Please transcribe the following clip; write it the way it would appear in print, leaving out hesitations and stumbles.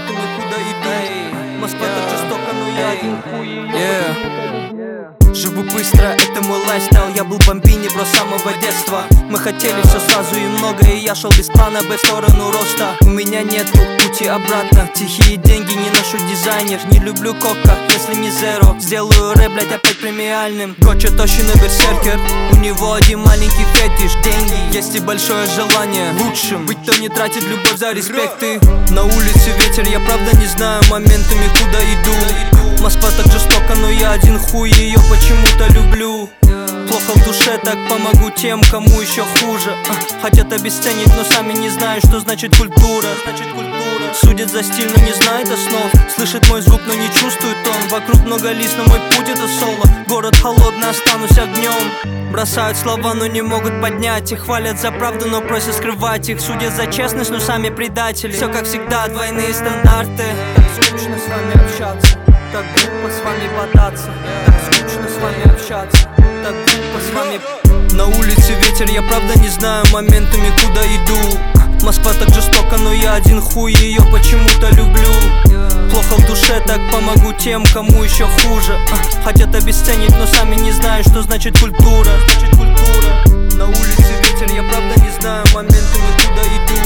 моментами куда иду. Москва так жестока, но я один хуй. Живу быстро, это мой лайфстайл. Я был в бомбине, бро, с самого детства. Мы хотели все сразу и много, и я шел без плана Б в сторону роста. У меня нету пути обратно. Тихие деньги, не ношу дизайнер. Не люблю кока, если не зеро. Сделаю рэп, блять, опять премиальным. Гоча точно берсеркер. У него один маленький фетиш. Деньги, есть и большое желание лучшим быть, кто не тратит любовь за респекты. На улице ветер, я правда не знаю моментами куда иду. Москва так жестока, но я один хуй, ее почему-то люблю. Плохо в душе, так помогу тем, кому еще хуже. Хотят обесценить, но сами не знают, что значит культура. Судят за стиль, но не знает основ. Слышит мой звук, но не чувствует он. Вокруг много лиц, но мой путь это соло. Город холодный, останусь огнем. Бросают слова, но не могут поднять их. Хвалят за правду, но просят скрывать их. Судят за честность, но сами предатели. Все как всегда, двойные стандарты. Так скучно с вами общаться, так глупо с вами бодаться. Так скучно с вами общаться, так глупо с вами. На улице ветер, я правда не знаю моментами куда иду. Москва так жестока, но я один хуй, ее почему-то люблю. Плохо в душе, так помогу тем, кому еще хуже. Хотят обесценить, но сами не знают, что значит культура. На улице ветер, я правда не знаю моментами куда иду.